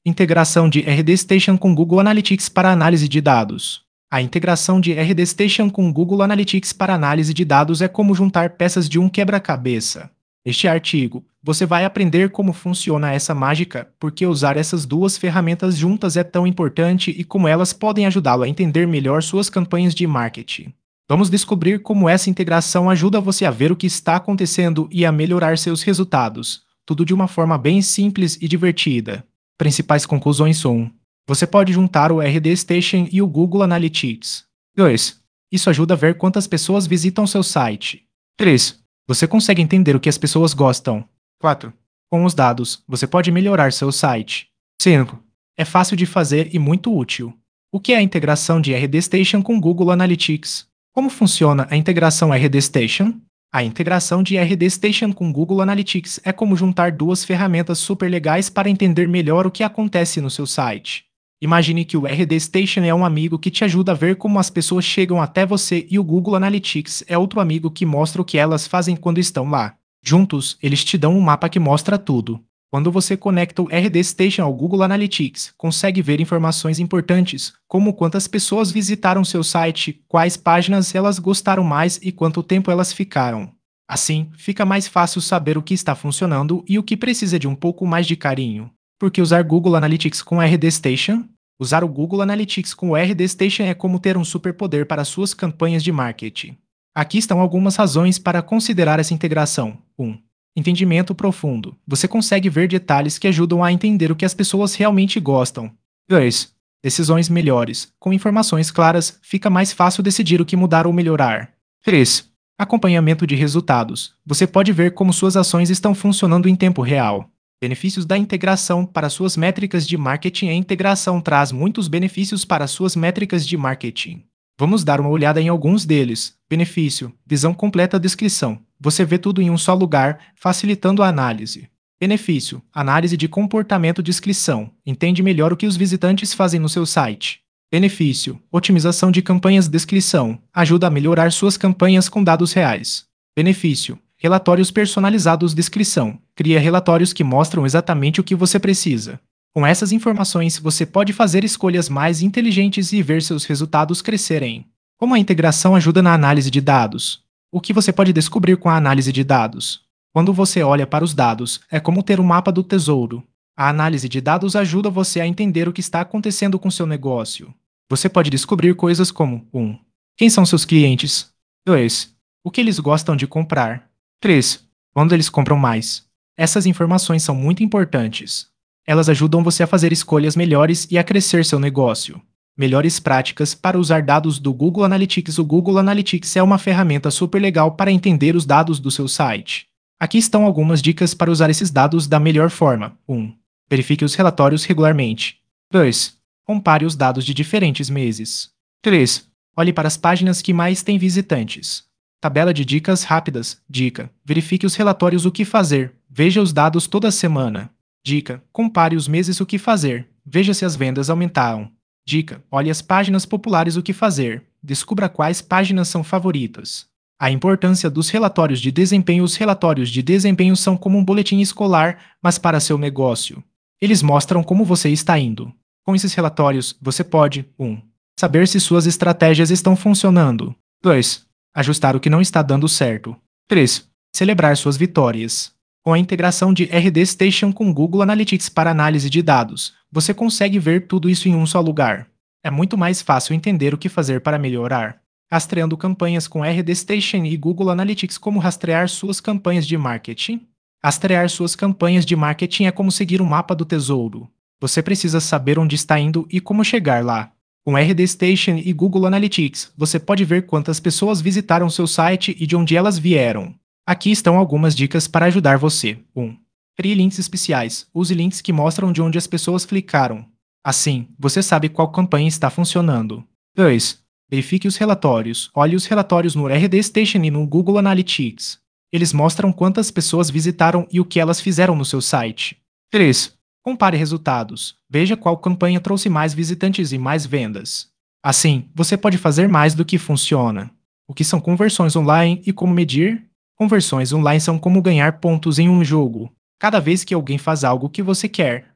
Integração de RD Station com Google Analytics para análise de dados. A integração de RD Station com Google Analytics para análise de dados é como juntar peças de um quebra-cabeça. Neste artigo, você vai aprender como funciona essa mágica, por que usar essas duas ferramentas juntas é tão importante e como elas podem ajudá-lo a entender melhor suas campanhas de marketing. Vamos descobrir como essa integração ajuda você a ver o que está acontecendo e a melhorar seus resultados, tudo de uma forma bem simples e divertida. Principais conclusões são: você pode juntar o RD Station e o Google Analytics. 2. Isso ajuda a ver quantas pessoas visitam seu site. 3. Você consegue entender o que as pessoas gostam. 4. Com os dados, você pode melhorar seu site. 5. É fácil de fazer e muito útil. O que é a integração de RD Station com Google Analytics? Como funciona a integração RD Station? A integração de RD Station com Google Analytics é como juntar duas ferramentas super legais para entender melhor o que acontece no seu site. Imagine que o RD Station é um amigo que te ajuda a ver como as pessoas chegam até você e o Google Analytics é outro amigo que mostra o que elas fazem quando estão lá. Juntos, eles te dão um mapa que mostra tudo. Quando você conecta o RD Station ao Google Analytics, consegue ver informações importantes, como quantas pessoas visitaram seu site, quais páginas elas gostaram mais e quanto tempo elas ficaram. Assim, fica mais fácil saber o que está funcionando e o que precisa de um pouco mais de carinho. Por que usar Google Analytics com RD Station? Usar o Google Analytics com o RD Station é como ter um superpoder para suas campanhas de marketing. Aqui estão algumas razões para considerar essa integração. 1. Entendimento profundo. Você consegue ver detalhes que ajudam a entender o que as pessoas realmente gostam. 2. Decisões melhores. Com informações claras, fica mais fácil decidir o que mudar ou melhorar. 3. Acompanhamento de resultados. Você pode ver como suas ações estão funcionando em tempo real. Benefícios da integração para suas métricas de marketing. A integração traz muitos benefícios para suas métricas de marketing. Vamos dar uma olhada em alguns deles. Benefício: visão completa. Descrição. Você vê tudo em um só lugar, facilitando a análise. Benefício: análise de comportamento. Descrição. Entende melhor o que os visitantes fazem no seu site. Benefício: otimização de campanhas. Descrição. Ajuda a melhorar suas campanhas com dados reais. Benefício: relatórios personalizados. Descrição. Cria relatórios que mostram exatamente o que você precisa. Com essas informações, você pode fazer escolhas mais inteligentes e ver seus resultados crescerem. Como a integração ajuda na análise de dados? O que você pode descobrir com a análise de dados? Quando você olha para os dados, é como ter um mapa do tesouro. A análise de dados ajuda você a entender o que está acontecendo com seu negócio. Você pode descobrir coisas como: 1. Quem são seus clientes? 2. O que eles gostam de comprar? 3. Quando eles compram mais? Essas informações são muito importantes. Elas ajudam você a fazer escolhas melhores e a crescer seu negócio. Melhores práticas para usar dados do Google Analytics. O Google Analytics é uma ferramenta super legal para entender os dados do seu site. Aqui estão algumas dicas para usar esses dados da melhor forma. 1. Verifique os relatórios regularmente. 2. Compare os dados de diferentes meses. 3. Olhe para as páginas que mais têm visitantes. Tabela de dicas rápidas. Dica: verifique os relatórios. O que fazer? Veja os dados toda semana. Dica: compare os meses. O que fazer? Veja se as vendas aumentaram. Dica: olhe as páginas populares. O que fazer? Descubra quais páginas são favoritas. A importância dos relatórios de desempenho. Os relatórios de desempenho são como um boletim escolar, mas para seu negócio. Eles mostram como você está indo. Com esses relatórios, você pode: 1. Saber se suas estratégias estão funcionando. 2. Ajustar o que não está dando certo. 3. Celebrar suas vitórias. Com a integração de RD Station com Google Analytics para análise de dados, você consegue ver tudo isso em um só lugar. É muito mais fácil entender o que fazer para melhorar. Rastreando campanhas com RD Station e Google Analytics. Como rastrear suas campanhas de marketing? Rastrear suas campanhas de marketing é como seguir um mapa do tesouro. Você precisa saber onde está indo e como chegar lá. Com RD Station e Google Analytics, você pode ver quantas pessoas visitaram seu site e de onde elas vieram. Aqui estão algumas dicas para ajudar você. 1. Crie links especiais. Use links que mostram de onde as pessoas clicaram. Assim, você sabe qual campanha está funcionando. 2. Verifique os relatórios. Olhe os relatórios no RD Station e no Google Analytics. Eles mostram quantas pessoas visitaram e o que elas fizeram no seu site. 3. Compare resultados. Veja qual campanha trouxe mais visitantes e mais vendas. Assim, você pode fazer mais do que funciona. O que são conversões online e como medir? Conversões online são como ganhar pontos em um jogo. Cada vez que alguém faz algo que você quer,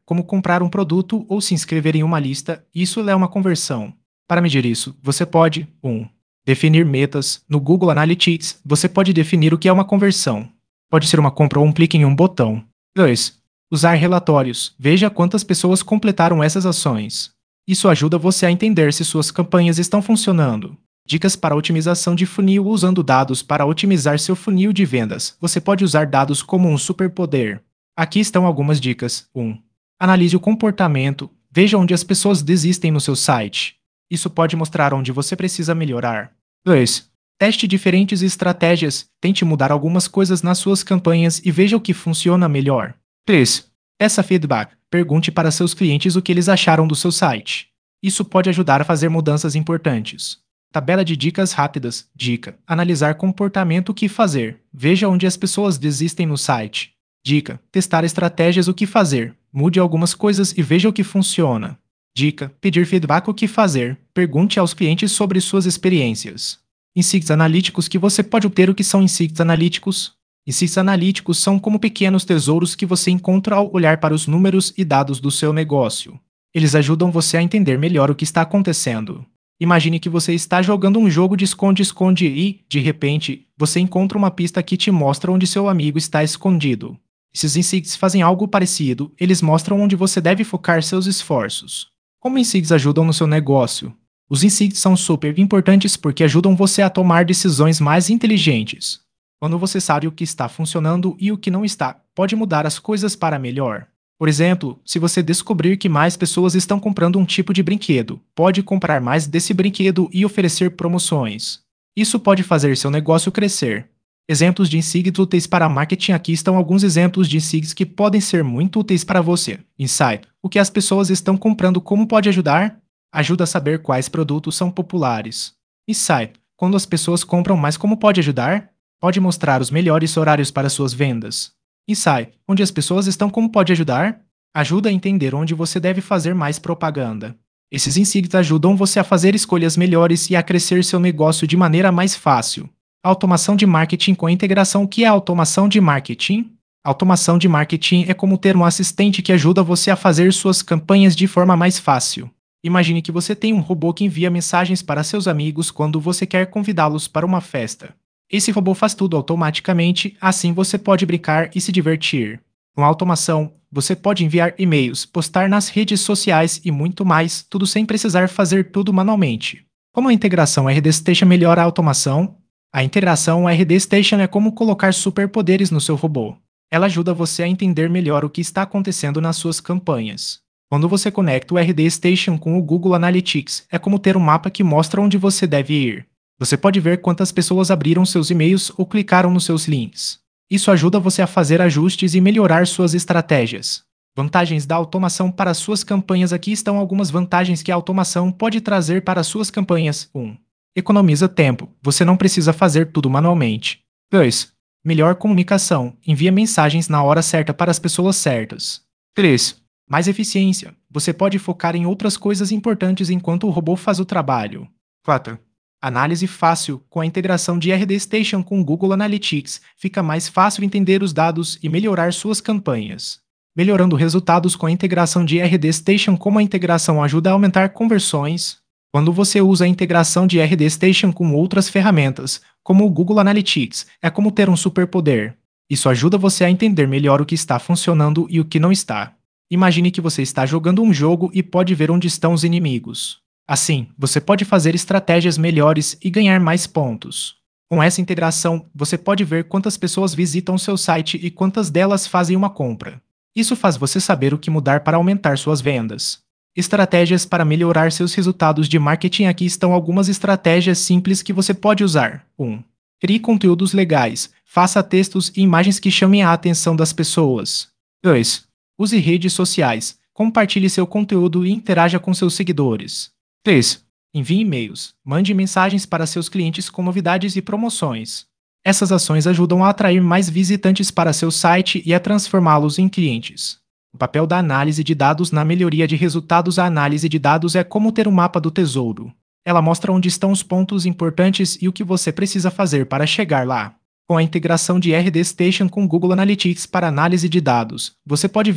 como comprar um produto ou se inscrever em uma lista, isso é uma conversão. Para medir isso, você pode 1. Definir metas. No Google Analytics, você pode definir o que é uma conversão. Pode ser uma compra ou um clique em um botão. 2. Usar relatórios. Veja quantas pessoas completaram essas ações. Isso ajuda você a entender se suas campanhas estão funcionando. Dicas para otimização de funil usando dados para otimizar seu funil de vendas. Você pode usar dados como um superpoder. Aqui estão algumas dicas. 1. Analise o comportamento. Veja onde as pessoas desistem no seu site. Isso pode mostrar onde você precisa melhorar. 2. Teste diferentes estratégias. Tente mudar algumas coisas nas suas campanhas e veja o que funciona melhor. 3. Peça feedback. Pergunte para seus clientes o que eles acharam do seu site. Isso pode ajudar a fazer mudanças importantes. Tabela de dicas rápidas. Dica: analisar comportamento. O que fazer. Veja onde as pessoas desistem no site. Dica: testar estratégias. O que fazer. Mude algumas coisas e veja o que funciona. Dica: pedir feedback. O que fazer. Pergunte aos clientes sobre suas experiências. Insights analíticos. Que você pode obter. O que são insights analíticos? Insights analíticos são como pequenos tesouros que você encontra ao olhar para os números e dados do seu negócio. Eles ajudam você a entender melhor o que está acontecendo. Imagine que você está jogando um jogo de esconde-esconde e, de repente, você encontra uma pista que te mostra onde seu amigo está escondido. Esses insights fazem algo parecido, eles mostram onde você deve focar seus esforços. Como insights ajudam no seu negócio? Os insights são super importantes porque ajudam você a tomar decisões mais inteligentes. Quando você sabe o que está funcionando e o que não está, pode mudar as coisas para melhor. Por exemplo, se você descobrir que mais pessoas estão comprando um tipo de brinquedo, pode comprar mais desse brinquedo e oferecer promoções. Isso pode fazer seu negócio crescer. Exemplos de insights úteis para marketing. Aqui estão alguns exemplos de insights que podem ser muito úteis para você. Insight: o que as pessoas estão comprando. Como pode ajudar? Ajuda a saber quais produtos são populares. Insight: quando as pessoas compram mais. Como pode ajudar? Pode mostrar os melhores horários para suas vendas. Insight: onde as pessoas estão. Como pode ajudar? Ajuda a entender onde você deve fazer mais propaganda. Esses insights ajudam você a fazer escolhas melhores e a crescer seu negócio de maneira mais fácil. Automação de marketing com integração. O que é automação de marketing? Automação de marketing é como ter um assistente que ajuda você a fazer suas campanhas de forma mais fácil. Imagine que você tem um robô que envia mensagens para seus amigos quando você quer convidá-los para uma festa. Esse robô faz tudo automaticamente, assim você pode brincar e se divertir. Com a automação, você pode enviar e-mails, postar nas redes sociais e muito mais, tudo sem precisar fazer tudo manualmente. Como a integração RD Station melhora a automação? A integração RD Station é como colocar superpoderes no seu robô. Ela ajuda você a entender melhor o que está acontecendo nas suas campanhas. Quando você conecta o RD Station com o Google Analytics, é como ter um mapa que mostra onde você deve ir. Você pode ver quantas pessoas abriram seus e-mails ou clicaram nos seus links. Isso ajuda você a fazer ajustes e melhorar suas estratégias. Vantagens da automação para suas campanhas. Aqui estão algumas vantagens que a automação pode trazer para suas campanhas. 1. Economiza tempo. Você não precisa fazer tudo manualmente. 2. Melhor comunicação. Envia mensagens na hora certa para as pessoas certas. 3. Mais eficiência. Você pode focar em outras coisas importantes enquanto o robô faz o trabalho. 4. Análise fácil. Com a integração de RD Station com Google Analytics, fica mais fácil entender os dados e melhorar suas campanhas. Melhorando resultados com a integração de RD Station. Como a integração ajuda a aumentar conversões? Quando você usa a integração de RD Station com outras ferramentas, como o Google Analytics, é como ter um superpoder. Isso ajuda você a entender melhor o que está funcionando e o que não está. Imagine que você está jogando um jogo e pode ver onde estão os inimigos. Assim, você pode fazer estratégias melhores e ganhar mais pontos. Com essa integração, você pode ver quantas pessoas visitam seu site e quantas delas fazem uma compra. Isso faz você saber o que mudar para aumentar suas vendas. Estratégias para melhorar seus resultados de marketing. Aqui estão algumas estratégias simples que você pode usar. 1. Crie conteúdos legais. Faça textos e imagens que chamem a atenção das pessoas. 2. Use redes sociais. Compartilhe seu conteúdo e interaja com seus seguidores. 3. Envie e-mails. Mande mensagens para seus clientes com novidades e promoções. Essas ações ajudam a atrair mais visitantes para seu site e a transformá-los em clientes. O papel da análise de dados na melhoria de resultados. A análise de dados é como ter um mapa do tesouro. Ela mostra onde estão os pontos importantes e o que você precisa fazer para chegar lá. Com a integração de RD Station com Google Analytics para análise de dados, você pode ver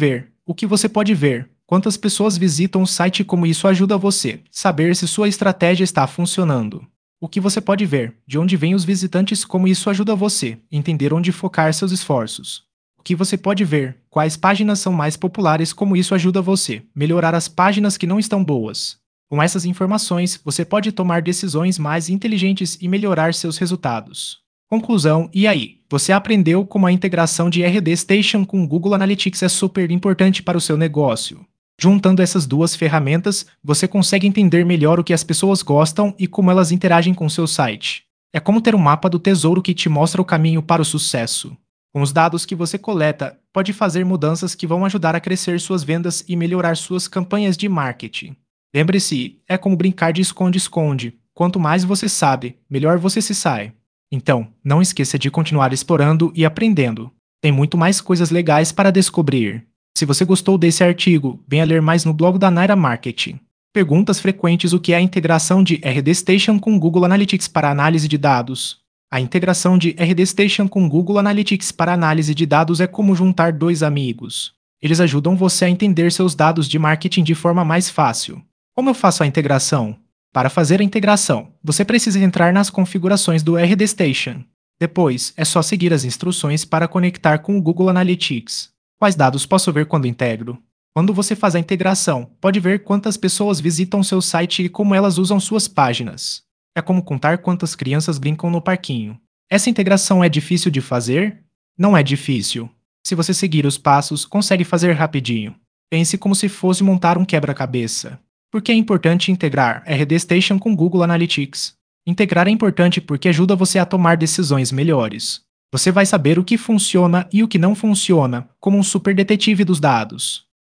O que você pode ver? Quantas pessoas visitam o site e como isso ajuda você saber se sua estratégia está funcionando. O que você pode ver? De onde vêm os visitantes, como isso ajuda você entender onde focar seus esforços. O que você pode ver? Quais páginas são mais populares, como isso ajuda você melhorar as páginas que não estão boas. Com essas informações, você pode tomar decisões mais inteligentes e melhorar seus resultados. Conclusão: e aí? Você aprendeu como a integração de RD Station com Google Analytics é super importante para o seu negócio. Juntando essas duas ferramentas, você consegue entender melhor o que as pessoas gostam e como elas interagem com seu site. É como ter um mapa do tesouro que te mostra o caminho para o sucesso. Com os dados que você coleta, pode fazer mudanças que vão ajudar a crescer suas vendas e melhorar suas campanhas de marketing. Lembre-se, é como brincar de esconde-esconde. Quanto mais você sabe, melhor você se sai. Então, não esqueça de continuar explorando e aprendendo. Tem muito mais coisas legais para descobrir. Se você gostou desse artigo, venha ler mais no blog da Naira Marketing. Perguntas frequentes: o que é a integração de RD Station com Google Analytics para análise de dados? A integração de RD Station com Google Analytics para análise de dados é como juntar dois amigos. Eles ajudam você a entender seus dados de marketing de forma mais fácil. Como eu faço a integração? Para fazer a integração, você precisa entrar nas configurações do RD Station. Depois, é só seguir as instruções para conectar com o Google Analytics. Quais dados posso ver quando integro? Quando você faz a integração, pode ver quantas pessoas visitam seu site e como elas usam suas páginas. É como contar quantas crianças brincam no parquinho. Essa integração é difícil de fazer? Não é difícil. Se você seguir os passos, consegue fazer rapidinho. Pense como se fosse montar um quebra-cabeça. Por que é importante integrar RD Station com Google Analytics? Integrar é importante porque ajuda você a tomar decisões melhores. Você vai saber o que funciona e o que não funciona, como um super detetive dos dados.